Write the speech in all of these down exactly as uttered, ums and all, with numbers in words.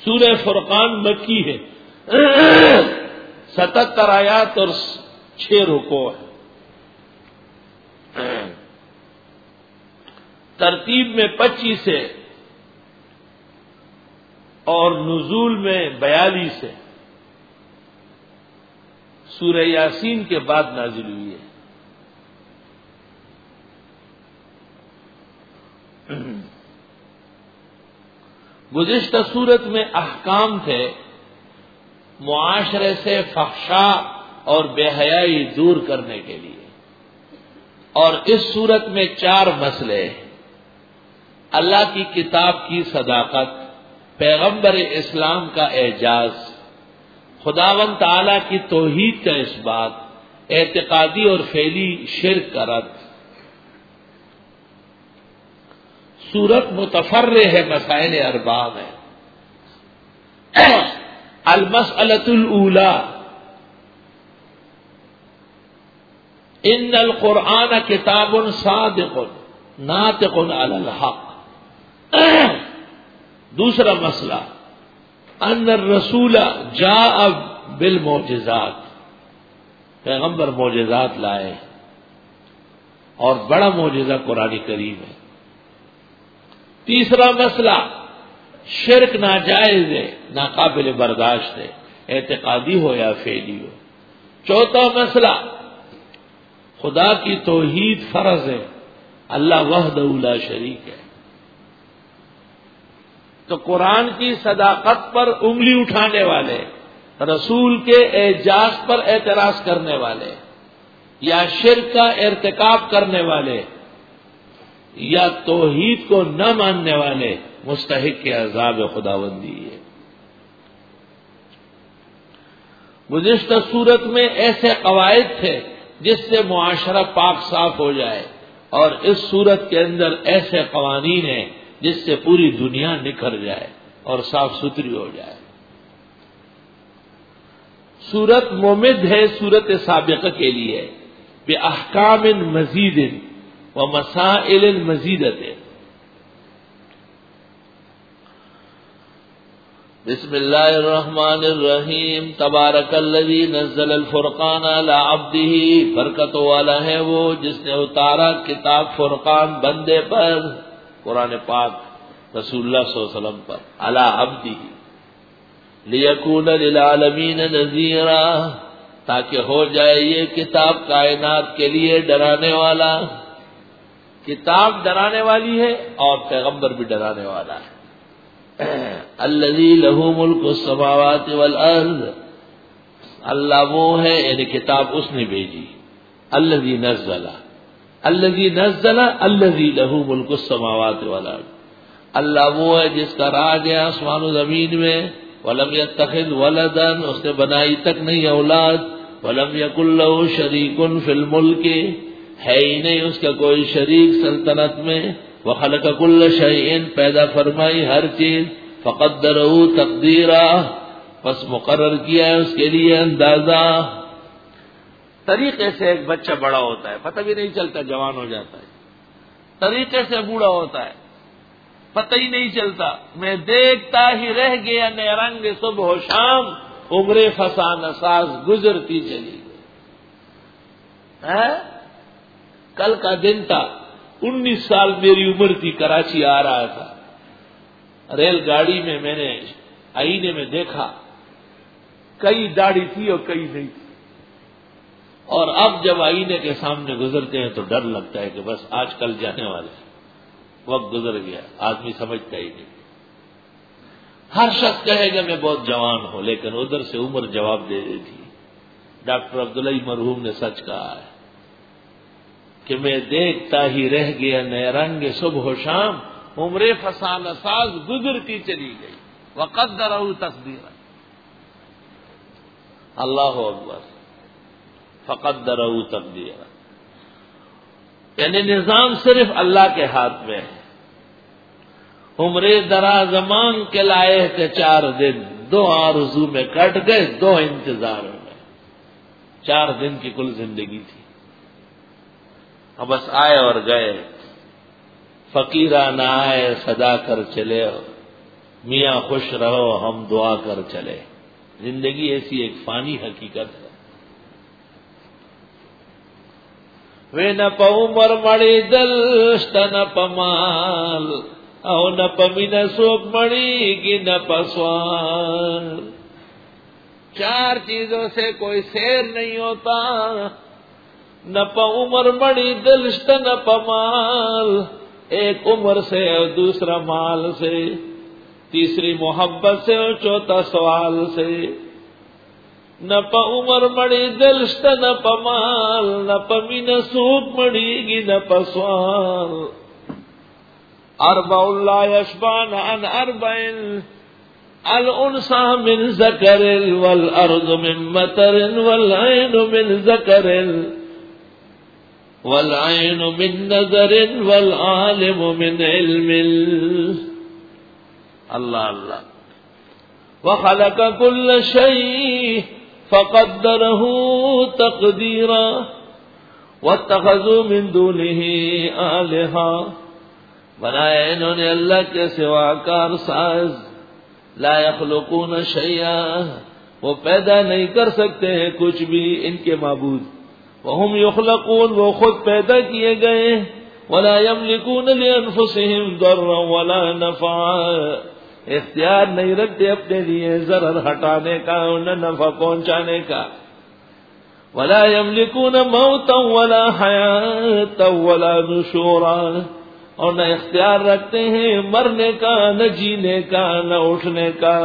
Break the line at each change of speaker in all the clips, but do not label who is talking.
سورہ فرقان مکی ہے، ستتر آیات اور چھ رکوع ہے. ترتیب میں پچیس ہے اور نزول میں بیالیس ہے. سورہ یاسین کے بعد نازل ہوئی ہے. گزشتہ صورت میں احکام تھے معاشرے سے فحشاء اور بے حیائی دور کرنے کے لیے، اور اس صورت میں چار مسئلے: اللہ کی کتاب کی صداقت، پیغمبر اسلام کا اعجاز، خداوند تعالی کی توحید کا اس بات، اعتقادی اور فعلی شرک کا رد. سورت متفرع ہے، مسائل اربع میں. المسألۃ الاولی ان القرآن کتاب صادق ناطق علی الحق. دوسرا مسئلہ ان الرسول جاء بالمعجزات، پیغمبر معجزات لائے اور بڑا معجزہ قرآن کریم ہے. تیسرا مسئلہ شرک ناجائز ہے، ناقابل برداشت ہے، اعتقادی ہو یا فعلی ہو. چوتھا مسئلہ خدا کی توحید فرض ہے، اللہ وحدہ لا شریک ہے. تو قرآن کی صداقت پر انگلی اٹھانے والے، رسول کے اعجاز پر اعتراض کرنے والے، یا شرک کا ارتکاب کرنے والے، یا توحید کو نہ ماننے والے مستحق کے عذاب خداوندی ہے. گزشتہ صورت میں ایسے قواعد تھے جس سے معاشرہ پاک صاف ہو جائے، اور اس صورت کے اندر ایسے قوانین ہیں جس سے پوری دنیا نکھر جائے اور صاف ستھری ہو جائے. سورت ممد ہے سورت سابقہ کے لیے بأحکام مزید و مسائل مزیدت. بسم اللہ الرحمن الرحیم. تبارک الذی نزل الفرقان علی عبدہ، برکت والا ہے وہ جس نے اتارا کتاب فرقان بندے پر، قرآن پاک رسول اللہ صلی اللہ علیہ وسلم پر، علی عبدہ لیکون للعالمین نذیرا، تاکہ ہو جائے یہ کتاب کائنات کے لیے ڈرانے والا. کتاب ڈرانے والی ہے اور پیغمبر بھی ڈرانے والا ہے. الذی لہ ملک السماوات والارض، اللہ وہ ہے، یعنی کتاب اس نے بھیجی. الذی نزل، الذی نزل الذی لہ ملک السماوات والارض، اللہ وہ ہے جس کا راج ہے آسمان و زمین میں. ولم یتخذ ولدا، اس نے بنائی تک نہیں اولاد. ولم یکن لہ شریک فی الملک، ہے ہی نہیں اس کا کوئی شریک سلطنت میں. وخلق کل شیء، پیدا فرمائی ہر چیز. فقدرہ تقدیرا، پس مقرر کیا ہے اس کے لیے اندازہ. طریقے سے ایک بچہ بڑا ہوتا ہے، پتہ بھی نہیں چلتا، جوان ہو جاتا ہے. طریقے سے بوڑھا ہوتا ہے، پتہ ہی نہیں چلتا. میں دیکھتا ہی رہ گیا نیرنگ صبح و شام، عمر فسانہ ساز گزرتی چلی گئی. کل کا دن تھا، انیس سال میری عمر تھی، کراچی آ رہا تھا. ریل گاڑی میں میں نے آئینے میں دیکھا، کئی داڑھی تھی اور کئی نہیں تھی. اور اب جب آئینے کے سامنے گزرتے ہیں تو ڈر لگتا ہے کہ بس آج کل جانے والے، وقت گزر گیا، آدمی سمجھتا ہی نہیں. ہر شخص کہے گا میں بہت جوان ہوں، لیکن ادھر سے عمر جواب دے دیتی. ڈاکٹر عبداللہ مرحوم نے سچ کہا ہے کہ میں دیکھتا ہی رہ گیا نیرنگ صبح و شام، عمر فسانہ ساز گزرتی چلی گئی. وقدرہ تقدیرا، اللہ اکبر. فقدرہ تقدیرا، یعنی نظام صرف اللہ کے ہاتھ میں ہے. عمر دراز مانگ کے لائے تھے چار دن، دو آرزو میں کٹ گئے، دو انتظار میں. چار دن کی کل زندگی تھی، اب بس آئے اور گئے. فقیرہ نہ آئے صدا کر چلے، میاں خوش رہو ہم دعا کر چلے. زندگی ایسی ایک فانی حقیقت ہے. وے نہ پا عمر مڑی دلشت نہ پا مال او نہ پا مینہ سوک مڑی گی نہ پا سوال. چار چیزوں سے کوئی سیر نہیں ہوتا، نہ پا عمر مڑی دلشت نہ پا مال، ایک عمر سے اور دوسرا مال سے، تیسری محبت سے اور چوتھا سوال سے. نہ پا عمر مڑی دلشت نہ پا مال، نہ پا مین سوک مڑی گی نہ پا سوال. اربع لا یشبان عن اربع، الانثى من ذکر والارض من مطر والعین من ذکر والعین من نظر والعالم من علم. اللہ اللہ. وخلق كل شيء فقدره تقديرا واتخذوا من دونه آلهة. بنایا انہوں نے اللہ کے سوا کار ساز. لا يخلقون شيئا، وہ پیدا نہیں کر سکتے ہیں کچھ بھی ان کے معبود. وهم يخلقون، وہ خود پیدا کیے گئے. ولا يملكون لأنفسهم ضرا ولا نفعا، اختیار نہیں رکھتے اپنے لیے ضرر ہٹانے کا اور نہ نفع پہنچانے کا. ولا يملكون موتا ولا حیاتا ولا نشورا، اور نہ اختیار رکھتے ہیں مرنے کا، نہ جینے کا، نہ اٹھنے کا.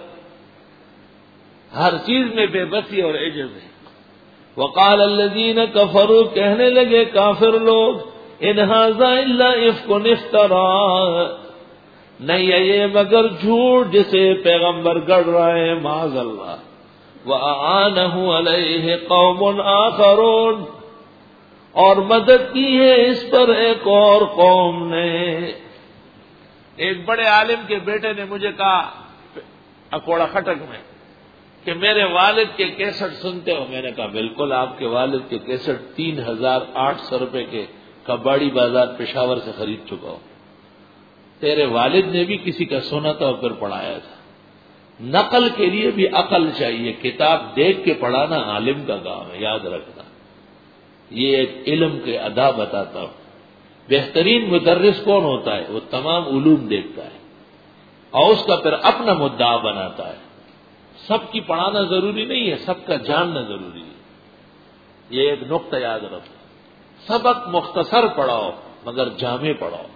ہر چیز میں بے بسی اور عجز ہے. وقال الذين كفروا، کہنے لگے کافر لوگ، ان هذا الا افك افترى، نہیں ہے یہ مگر جھوٹ جسے پیغمبر گڑھ رہا ہے معاذ اللہ. وَأَعَانَهُ عَلَيْهِ قَوْمٌ آخَرُونَ، اور مدد کی ہے اس پر ایک اور قوم نے. ایک بڑے عالم کے بیٹے نے مجھے کہا اکوڑا خٹک میں کہ میرے والد کے کیسٹ سنتے ہو. میں نے کہا بالکل، آپ کے والد کے کیسٹ تین ہزار آٹھ سو روپے کے کباڑی بازار پشاور سے خرید چکا ہو. تیرے والد نے بھی کسی کا سنا تھا اور پھر پڑھایا تھا. نقل کے لیے بھی عقل چاہیے. کتاب دیکھ کے پڑھانا عالم کا کام ہے، یاد رکھنا. یہ ایک علم کے ادا بتاتا ہوں. بہترین مدرس کون ہوتا ہے؟ وہ تمام علوم دیکھتا ہے اور اس کا پھر اپنا مدعا بناتا ہے. سب کی پڑھانا ضروری نہیں ہے، سب کا جاننا ضروری ہے. یہ ایک نقطہ یاد رکھو. سبق مختصر پڑھاؤ مگر جامع پڑھاؤ.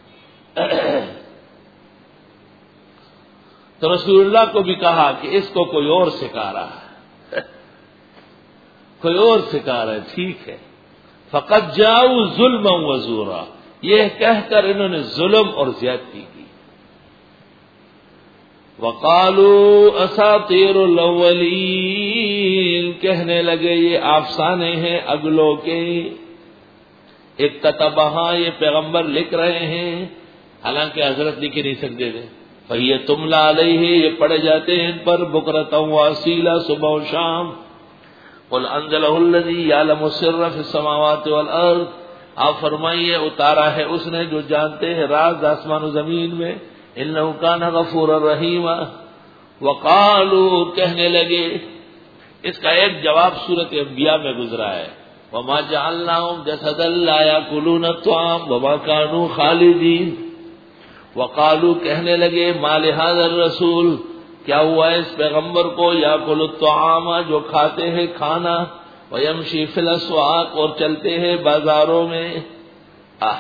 تو رسول اللہ کو بھی کہا کہ اس کو کوئی اور سکھا رہا ہے، کوئی اور سکھا رہا ہے. ٹھیک ہے. فقط جاؤ ظلم و زورا، یہ کہہ کر انہوں نے ظلم اور زیادتی کی. وقالوا اساطیر الاولین، کہنے لگے یہ افسانے ہیں اگلوں کے. اکتتبہا، یہ پیغمبر لکھ رہے ہیں، حالانکہ حضرت لکھ نہیں سکتے تھے. فہی تملا علیہ، یہ پڑھے جاتے ہیں ان پر بکرۃ و اصیلا، صبح و شام. قل انزلہ الذی یعلم السر فی السماوات والارض، آپ فرمائیے اتارا ہے اس نے جو جانتے ہیں راز آسمان و زمین میں. انہ کان غفورا رحیما. وقالوا، کہنے لگے. اس کا ایک جواب سورۃ انبیاء میں گزرا ہے. وما جعلناہم جسدا لا یاکلون الطعام وما کانوا خالدین. وقالوا، کہنے لگے ما لہذا الرسول، کیا ہوا ہے اس پیغمبر کو، یاکل الطعام، جو کھاتے ہیں کھانا، ویمشی فی الاسواق، اور چلتے ہیں بازاروں میں. آہ،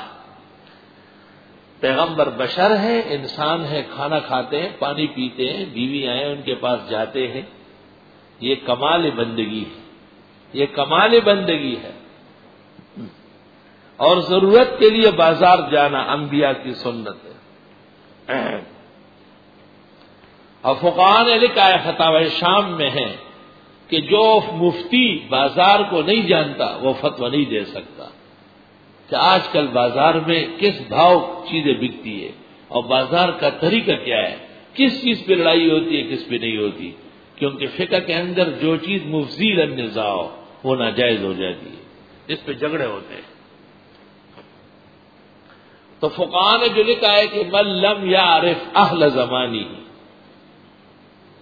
پیغمبر بشر ہے، انسان ہے، کھانا کھاتے ہیں، پانی پیتے ہیں، بیوی آئے ان کے پاس جاتے ہیں. یہ کمال بندگی ہے، یہ کمال بندگی ہے. اور ضرورت کے لیے بازار جانا انبیاء کی سنت ہے. اور فقہاء نے لکھا ہے، فتاوی شام میں ہے کہ جو مفتی بازار کو نہیں جانتا وہ فتویٰ نہیں دے سکتا کہ آج کل بازار میں کس بھاؤ چیزیں بکتی ہے اور بازار کا طریقہ کیا ہے، کس چیز پہ لڑائی ہوتی ہے کس پہ نہیں ہوتی. کیونکہ فقہ کے اندر جو چیز مفضی للنزاع ہو وہ ناجائز ہو جاتی ہے، اس پہ جھگڑے ہوتے ہیں. تو فقہاء نے جو لکھا ہے کہ من لم یعرف اہل زمانی،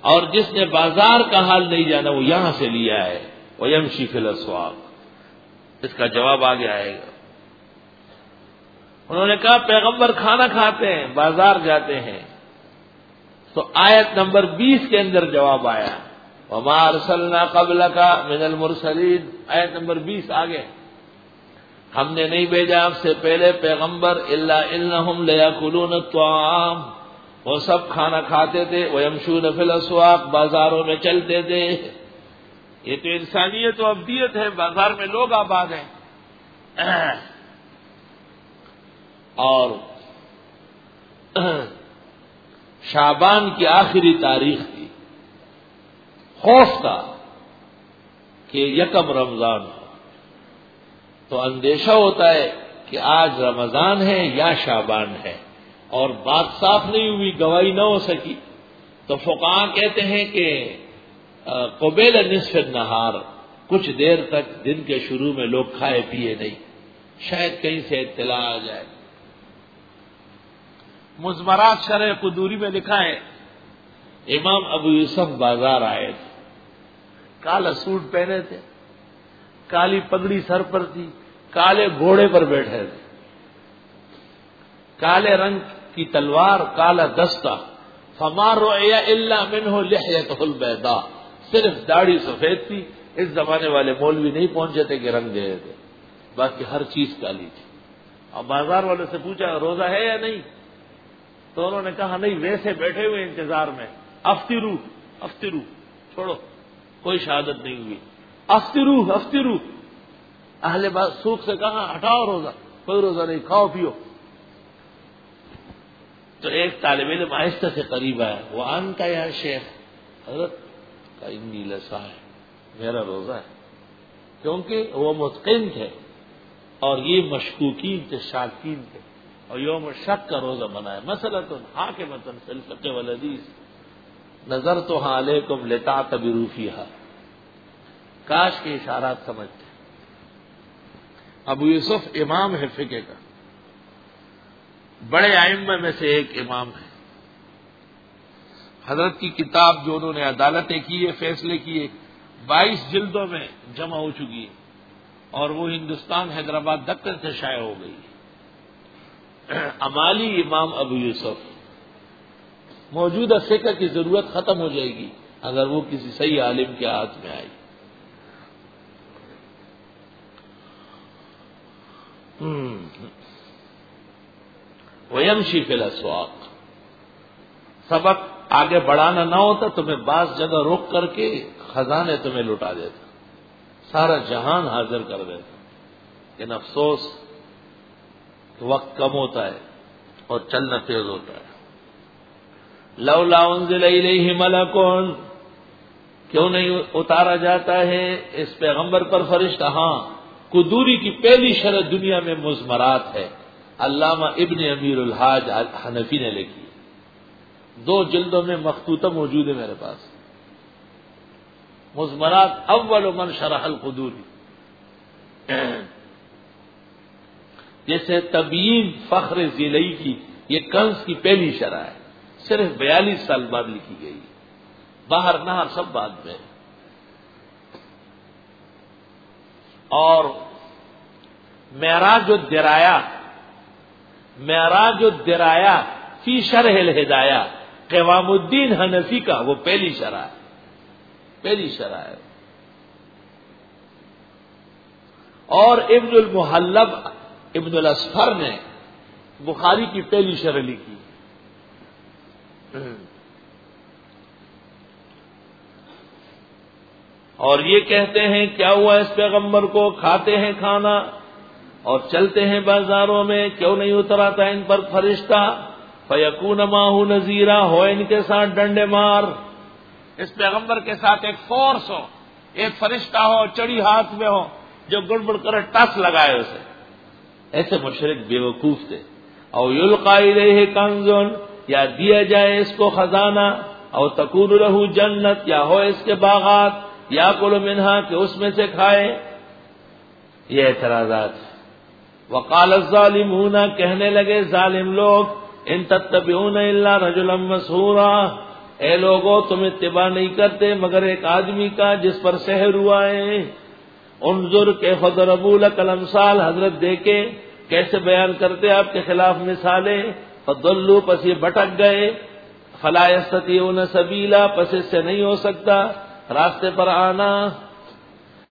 اور جس نے بازار کا حال نہیں جانا وہ یہاں سے لیا ہے وَيَمْشِي فِي الْأَسْوَاقِ، اس کا جواب آگے آئے گا۔ انہوں نے کہا پیغمبر کھانا کھاتے ہیں، بازار جاتے ہیں، تو آیت نمبر بیس کے اندر جواب آیا وَمَا أَرْسَلْنَا قَبْلَكَ مِنَ الْمُرْسَلِينَ، آیت نمبر بیس آگے، ہم نے نہیں بھیجا آپ سے پہلے پیغمبر الا انہم لیاکلون الطعام، وہ سب کھانا کھاتے تھے، ویمشون فی الاسواق، بازاروں میں چلتے تھے۔ یہ تو انسانیت و ابدیت ہے، بازار میں لوگ آباد ہیں۔ اور شعبان کی آخری تاریخ تھی، خوف تھا کہ یکم رمضان ہو، تو اندیشہ ہوتا ہے کہ آج رمضان ہے یا شعبان ہے، اور بات صاف نہیں ہوئی، گواہی نہ ہو سکی، تو فقہاء کہتے ہیں کہ قبیل نصف النہار، کچھ دیر تک دن کے شروع میں لوگ کھائے پیے نہیں، شاید کہیں سے اطلاع آ جائے۔ مزمرات شرح قدوری میں لکھا ہے امام ابو یوسف بازار آئے تھے، کالا سوٹ پہنے تھے، کالی پگڑی سر پر تھی، کالے گھوڑے پر بیٹھے تھے، کالے رنگ کی تلوار، کالا دستہ، فما رؤی الا منہ لحیتہ البیضاء، صرف داڑھی سفید تھی، اس زمانے والے مولوی نہیں پہنچے تھے کہ رنگ دے تھے، باقی ہر چیز کالی تھی۔ اور بازار والے سے پوچھا روزہ ہے یا نہیں، تو انہوں نے کہا نہیں، ویسے بیٹھے ہوئے انتظار میں، افطرو افطرو، چھوڑو، کوئی شہادت نہیں ہوئی، افطرو افطرو۔ اہل سوق سے کہا ہٹاؤ روزہ، کوئی روزہ نہیں، کھاؤ پیو۔ تو ایک طالب علم آہستہ سے قریب آیا، وہ ان کا یا شیخ، حضرت کا انی لصائم، میرا روزہ ہے، کیونکہ وہ متقن تھے اور یہ مشکوکین تھے، شاکین تھے، اور یوم شک کا روزہ بنایا۔ مسئلۃ حاکمۃ فی الفقہ والحدیث نظرتها علیکم لتعتبروا فیہا، کاش کے اشارات سمجھتے۔ ابو یوسف امام ہے فقہ کا، بڑے ائمہ میں سے ایک امام ہے۔ حضرت کی کتاب جو انہوں نے عدالتیں کی ہے، فیصلے کیے، بائیس جلدوں میں جمع ہو چکی ہے، اور وہ ہندوستان حیدرآباد دکن سے شائع ہو گئی ہے۔ عمالی امام ابو یوسف، موجودہ فقہ کی ضرورت ختم ہو جائے گی اگر وہ کسی صحیح عالم کے ہاتھ میں آئی۔ وَيَمْشِي فِي الْأَسْوَاقِ، سبق آگے بڑھانا نہ ہوتا تمہیں بعض جگہ روک کر کے خزانے تمہیں لٹا دیتا، سارا جہان حاضر کر دیتا، لیکن افسوس کہ وقت کم ہوتا ہے اور چلنا تیز ہوتا ہے۔ لولا انزل الیہ ملک، کیوں نہیں اتارا جاتا ہے اس پیغمبر پر فرشتہ؟ ہاں، قدوری کی پہلی شرح دنیا میں مزمرات ہے، علامہ ابن امیر الحاج حنفی نے لکھی، دو جلدوں میں مخطوطہ موجود ہے میرے پاس۔ مزمرات اول من شرح القدوری، جیسے تبیین فخر ذیلی کی یہ کنز کی پہلی شرح ہے، صرف بیالیس سال بعد لکھی گئی، باہر نہر سب بعد میں۔ اور معراج الدرایا، معراج الدرایا فی شرح الہدایہ، قوام الدین حنفی کا وہ پہلی شرح ہے، پہلی شرح ہے۔ اور ابن المحلب ابن الاصفر نے بخاری کی پہلی شرح لکھی۔ اور یہ کہتے ہیں کیا ہوا اس پیغمبر کو، کھاتے ہیں کھانا اور چلتے ہیں بازاروں میں، کیوں نہیں اتراتا ان پر فرشتہ؟ فیکون ماہ نذیرا، ہو ان کے ساتھ ڈنڈے مار، اس پیغمبر کے ساتھ ایک فورس ہو، ایک فرشتہ ہو چڑی ہاتھ میں ہو جو گڑبڑ کرے ٹس لگائے اسے۔ ایسے مشرک بیوقوف تھے۔ او یلقا الیہ کنز، یا دیا جائے اس کو خزانہ، او تکون لہ جنت، یا ہو اس کے باغات، یا کل منہا کہ اس میں سے کھائے۔ یہ اعتراضات۔ وقال الظالمون، کہنے لگے ظالم لوگ، ان تتبعون الا رجلا مسحورا، اے لوگوں تم اتباع نہیں کرتے مگر ایک آدمی کا جس پر سحر ہوا ہے. انظر کیف ضربوا لک الامثال، حضرت دیکھے کیسے بیان کرتے آپ کے خلاف مثالیں. فضلوا پس یہ بھٹک گئے. فلا یستطیعون سبیلا پس اس سے نہیں ہو سکتا راستے پر آنا.